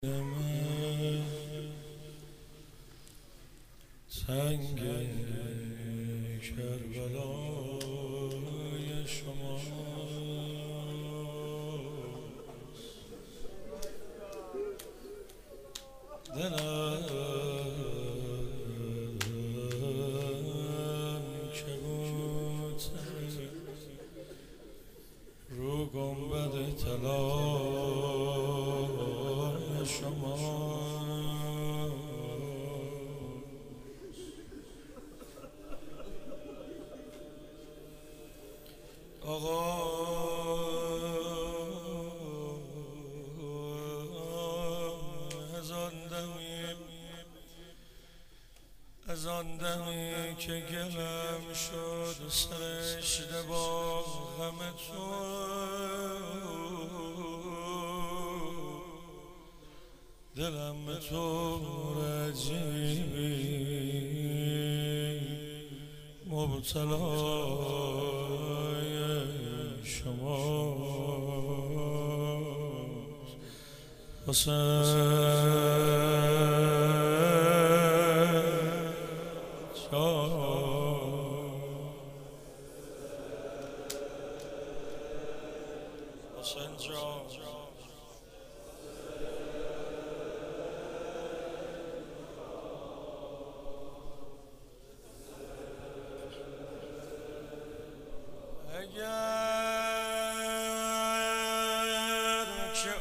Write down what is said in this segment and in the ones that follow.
تنگ کربلای شما دلم که بوته رو گنبد طلای شما آقا از آن دمی که گلم شد سرشته با غم تو دلم به تو رجیبی مبتلای شما حسین جان اگر که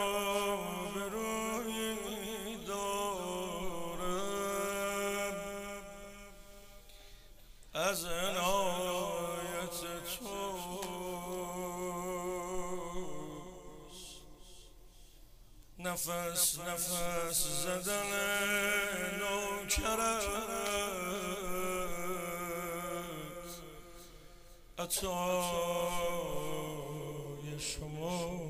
آبرویی دارم از عنایت توست نفس نفس زدن نوکرت عطای شما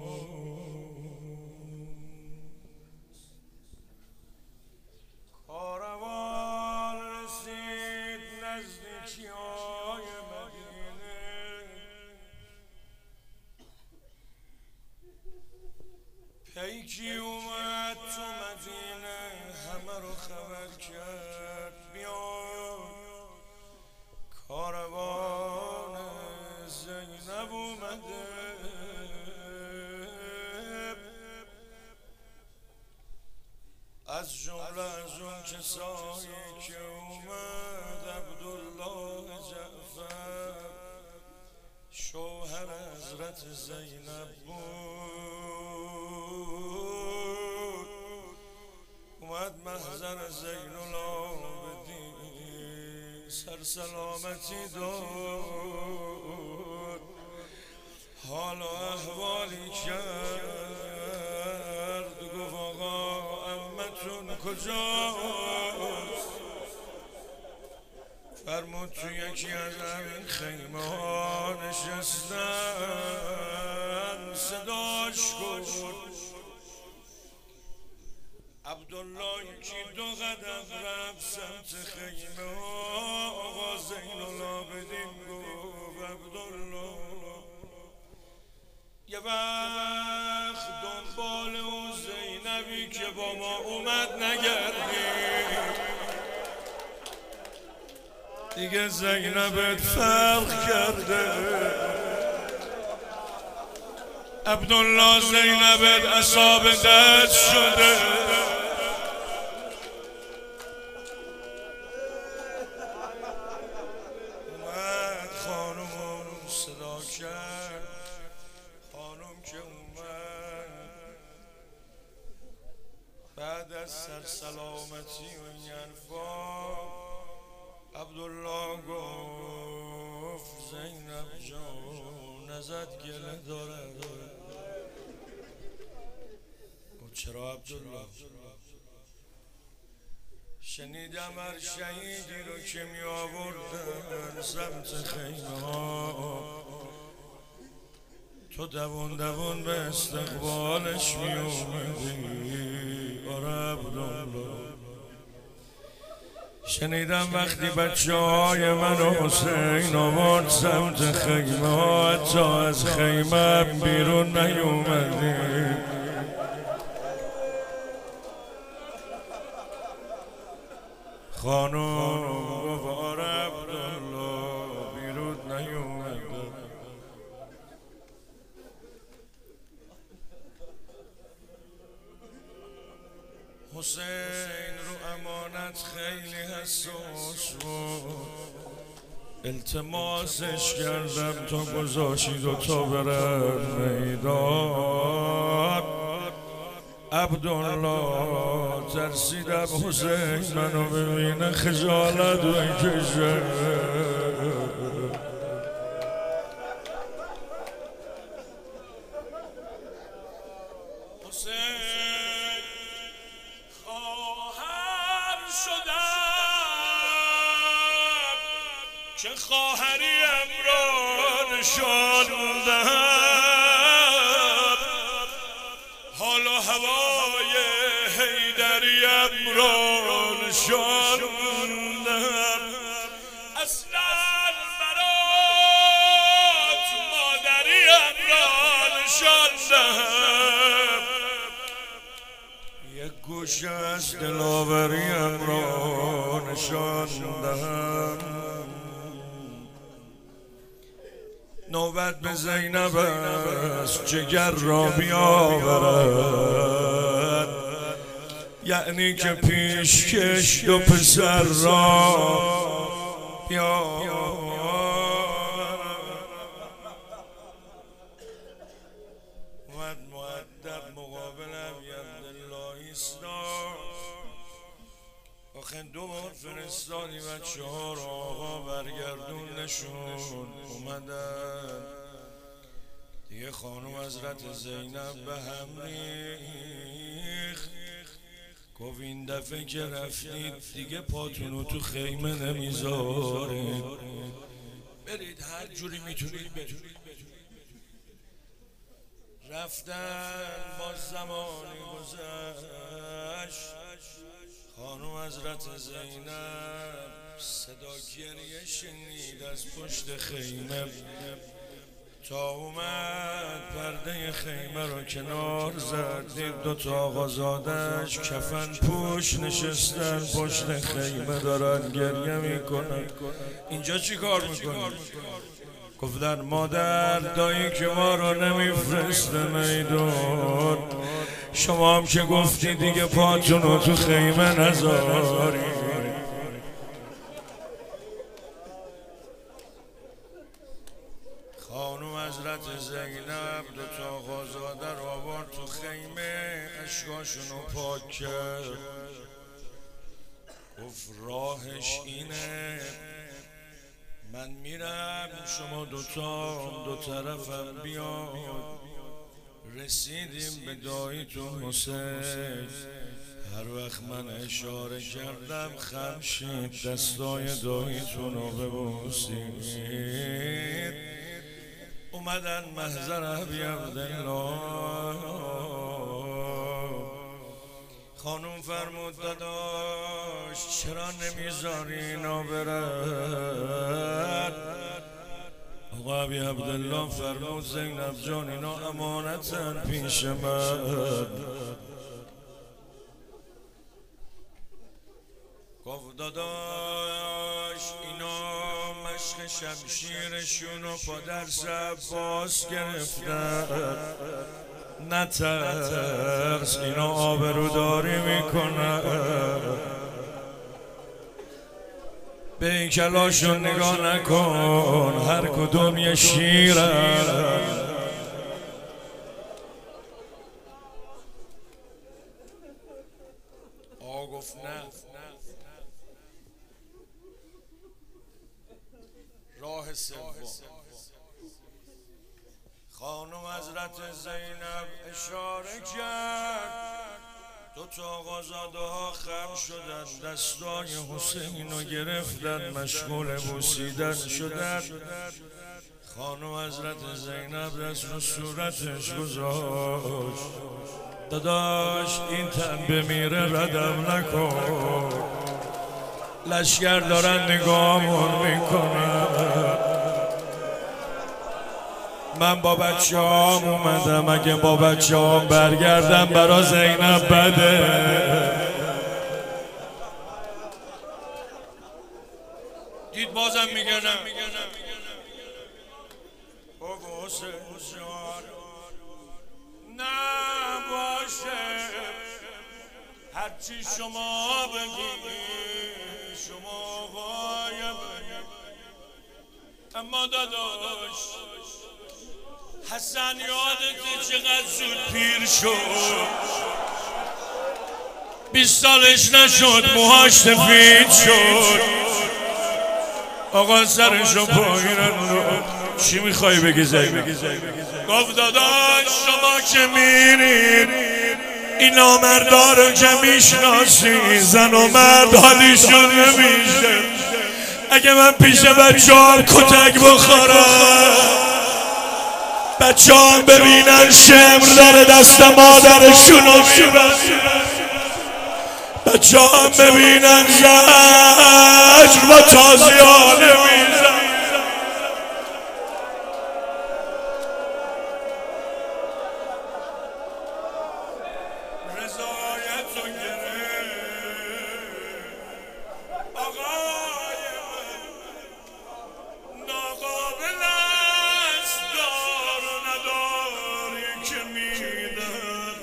کاروان رسید نزدیکی‌های مدینه پیکی اومد تو مدینه همه رو خبر کرد بیاد کاروان زینب اومده از جمله از اون کسایی که اومد عبدالله جعفر شوهر حضرت زینب بود اومد محضر زین العابدین سرسلامتی داد حال و احوالی کرد گفت آقا عمتون کجاست فرمود تو یکی از همین خیمه ها نشستن صداش کن عبدالله یکی دو قدم رفت سمت خیمه ها آقا زین العابدین گفت عبدالله یه وقت دنبال اون زینبی که با ما اومد نگردی دیگه زینبت فرق کرده عبدالله زینبت اصاب درد شده اومد خانم صدا کرد خانم که اومد بعد از سرسلامتی و این حرفا عبدالله گفت زینب جان ازت گله داره چرا عبدالله شنیدم هر شهیدی رو که می آوردن سمت خیمه ها تو دوون دوون به استقبالش می اومدی آره عبدالله شنیدم وقتی بچه های من و حسین آورد سمت خیمه ها حتی از خیمه بیرون نیومدی خانم گفت عبدالله بیرود نیومده. حسین رو امانت خیلی حساس بود، التماسش کردم تا گذاشید و تا برد میدان. عبدالله ترسیدم حسین منو ببینه خجالت بکشه. حسین خواهر شدم که خواهریم را نشان دهم، حال و هوای حیدریم را نشان دهم. اصلا برات مادریم را نشان دهم، یک گوشه از دلاوریم را نشان دهم. نوبت به زینب است جگر را بیاورد، یعنی که پیشکش دو پسر را بیاورد. اومد مؤدب مقابلم عبدالله ایستاد. آخه دو بار فرستادی بچه ها را آقا برگردونشون اومدن دیگه. خانم حضرت زینب به هم ریخت، گفت این دفعه که رفتید دیگه پاتونو تو خیمه نمیذارید، برید هر جوری میتونید برید. رفتن با زمانی گذشت، خانم حضرت زینب صدا گریه شنید از پشت خیمه، تا اومد پرده خیمه رو کنار زد، دید دوتا آقازادش کفن پوش نشستن پشت خیمه دارن گریه میکنن. اینجا چی کار میکنی؟ گفتن مادر دایی که ما رو نمیفرسته میدون، شما هم که گفتی دیگه پاتونو تو خیمه نذاری. خانم حضرت زینب دوتا آقازاده رو آورد تو خیمه، اشکاشونو پاک کرد، گفت راهش اینه، من میرم شما دوتا دو طرفم بیاد. رسیدیم به داییتون حسین، هر وقت من اشاره کردم خم شید دستای داییتون رو ببوسید. اومدن محضر ابی عبدالله، خانوم فرمود داداش چرا نمیذاری اینا برن؟ آقا ابی عبدالله فرمود زینب جان اینا امانتن پیش من. گفت داداش اینا مشق شمشیرشونو پا درس عباس گرفتن، نترس اینا آبروداری میکنن، به این کلاشون نگاه نکن هر کدوم یه شیرن. آقا گفت نه، راه سوم. خانم حضرت زینب اشاره کرد، دوتا آقازاده ها خم شدن، دستای حسین رو گرفتن، مشغول بوسیدن شدن. خانم حضرت زینب دست رو صورتش گذاشت، داداش این تن بمیره ردم نکن، لشگر دارن نگاهمون میکنن، من با بچه هام اومدم، اگه با بچه هام برگردم برا زینب بده. بازم میگه نه بگو حسین جان نباشه هرچی شما بگی شما قایم اما داداش حسن یادت چقدر زود پیر شد 20 سالش نشد موهاش سفید شد آقا سرشو پایینن رو چی میخوای بگی زینب گفت داداش شما که میرین این نامردا رو که میشناسی زن و مرد حالیشون نمیشه اگه من پیش بچه‌ام کتک بخورم بچه‌ام ببینن شمر در دست مادرشونو میبرن بچه‌ام ببینن زجر و تازیانه میزن رضایت رو گرفت آقای من ناقابل است دار و نداری که میدن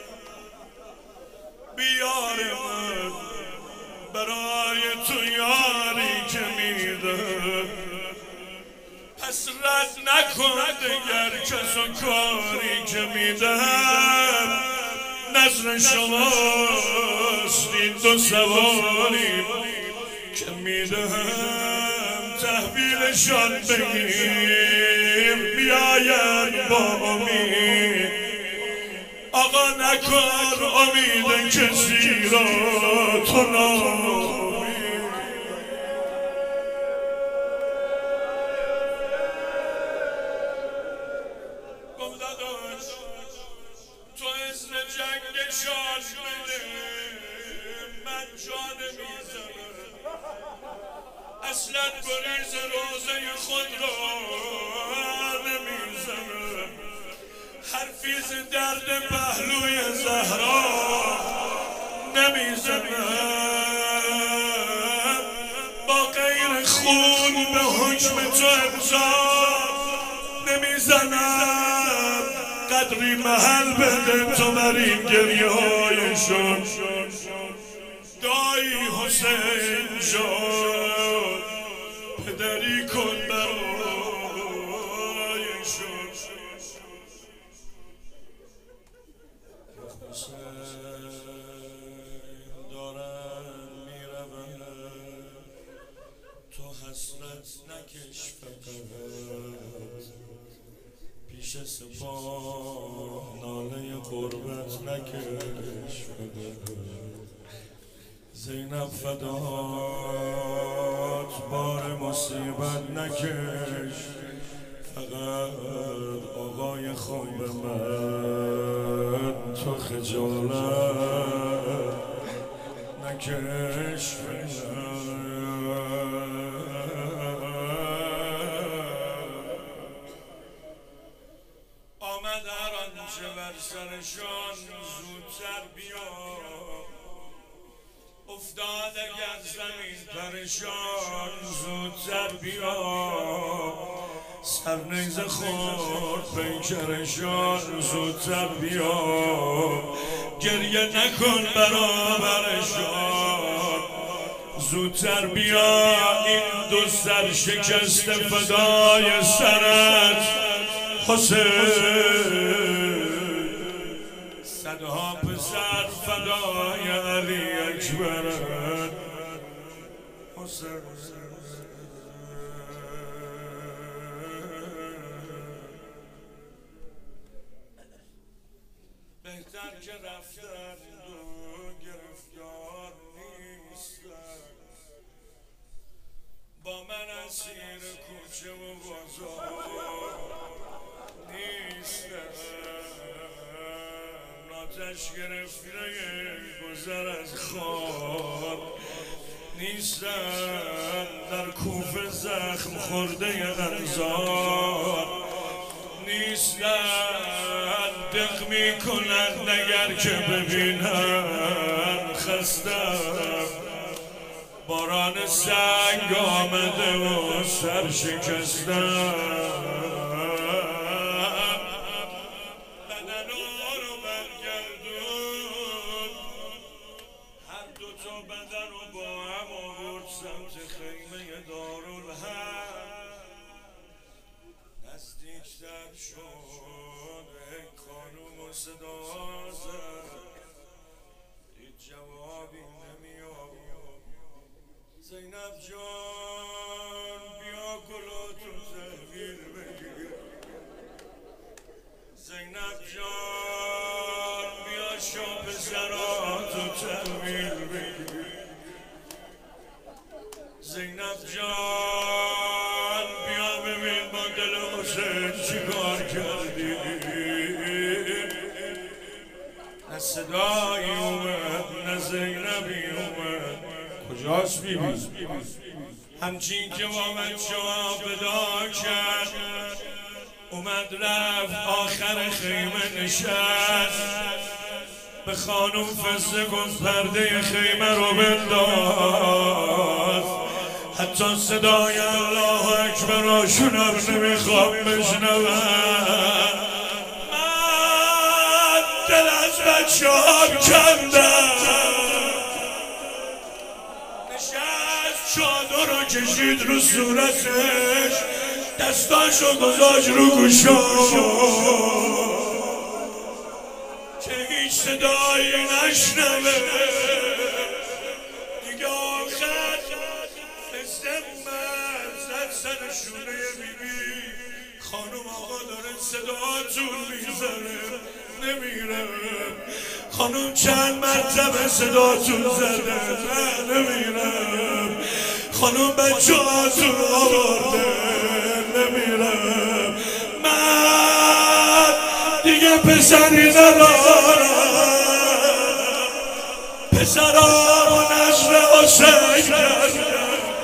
بیار من برای تو یاری که میدن پس رد نکن دگر کس و کاری که میدن نظر شماست این دو سواری که میدهم تحویلشان بگیر بیاین با امید آقا نکن امید کسی را تو ناامید تو اسم جنگشان بده من جان میزنم اصلا بریز روزه خود را نمیزنم حرفی ز درد پهلوی زهرا نمیزنم با غیر خون به حکم تو امضا نمیزنم قدری محل بده تو بر این گریه هایشون دایی حسین جان پدری کن برایشون حسین دارن میرون تو حسرت نکش فقط پیش سپاه ناله غربت نکش فقط زینب فدات بار مصیبت نکش فقط آقای خوب من تو خجالت نکش آمد هر آنچه بر سرشان زودتر بیا افتاد اگر زمین پرشان زودتر بیا سرنیزه خورد پیکرشان زودتر بیا گریه نکن برابرشان زودتر بیا این دو سر شکست فدای سرت حسین صدها پسر فدای علی اکبرت حسین بهتر که رفتن دو گرفتار نیستن با من اسیر کوچه و بازار نیستن آتش گرفته گذر از خار نیستن در کوفه زخم خورده انزار نیستن دق میکنن نگر که ببینن خستم باران سنگ آمده و سر شکستم بدن رو برگردون هر دوتا بدن رو با هم آورد سمت خیمه دارالحق نزدیکتر شد ای خانوم و صدا زد هیچ جوابی نمیاد زینب جان بیا گلاتو تحویل بگیر زینب جان بیا شام پسراتو تحویل بگیر زینب جان بیا ببین با دل حسین چیکار کردی نه صدایی اومد نه زینبی اومد کجاست بیبی همچین که با بچه ها ودا کرد اومد رفت آخر خیمه نشست به خانوم فزه گفت پرده خیمه رو بنداز حتی صدای الله اکبر آشونم نمیخوام بشنوم من دل از بچه ها کندم چادر رو کشید رو صورتش دستاشو گذاشت رو گوشا که هیچ صدایی نشنوه دیگه آخر فزه اومد زد سر شونه بیبی خانم آقا داره صداتون میزنه نمیره خانم چند مرتبه صداتون زده نمیره خانم بچه هاتون آورده نمیره من دیگه پسری ندارم پسرا رو نشر حسین کرده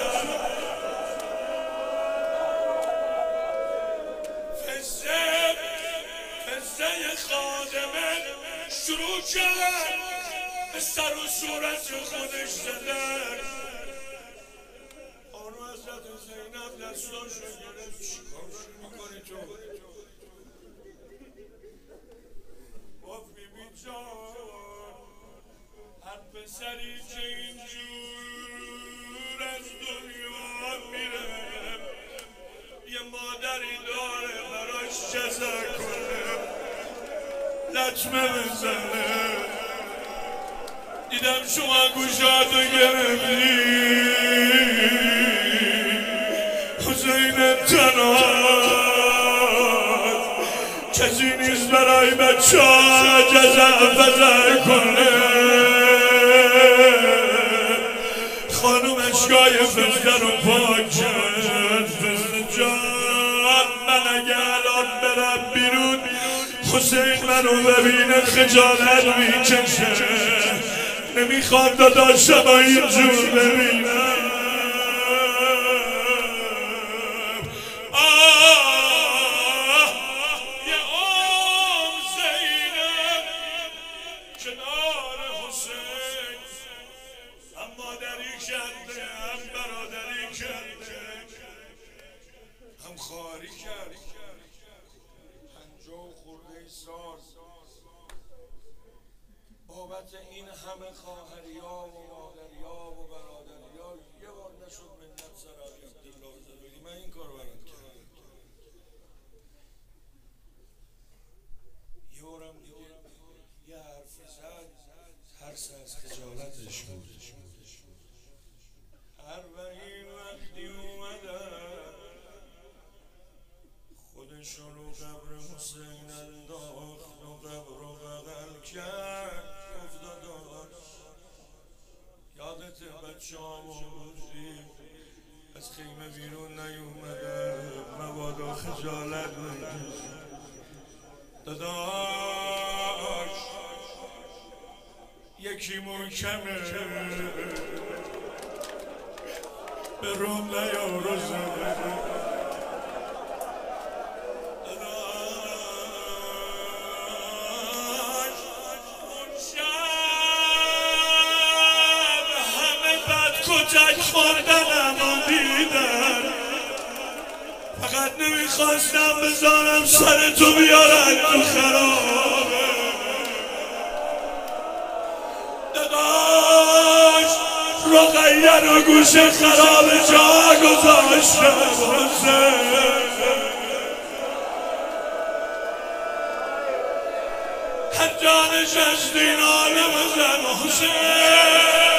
فزه خادمه شروع کرد به سر و صورت خودش زدن خانو حضرت زینب دستاشو گرفت چیکار میکنی تو گفت بیبی جان هر پسری که اینجور از دنیا میره یه مادری داره براش جزا کنه لطمه بزنه دیدم شما گوشاتو گرفتی حسین تناد کسی نیست برای بچه ها جزا فزا کنه خانوم اشکای فزده رو پاک کرد فزده جان من اگه الان برم بیرون حسین منو ببینه خجالت میکشه نمیخوام داداشم اینجور ببینم یه عمر زینب کنار حسین هم مادری کرده هم برادری کرده هم خواهری کرده 50 خورده سال بابت این همه خواهریا و مادریا و برادریا یه بار نشد منت سر علی عبدالله بگی من این کار برات کردم یه بارم دیگه یه حرف زد ترس از خجالتش بود اربعین وقتی اومدن خودشون رو قبر حسین انداخت و قبر رو بغل کرد گفت داداش یادت بچه هامو بودی از خیمه بیرون نیومدن مبادا خجالت بکشی داداش یکی محکمه به روم نیارو زده کتک خوردنم و دیدن، فقط نمیخواستم بذارم سر تو بیارن تو خرابه. داداش رقیه رو گوش خراب جا گذاشته هر جا نشستین عالم زن حسین.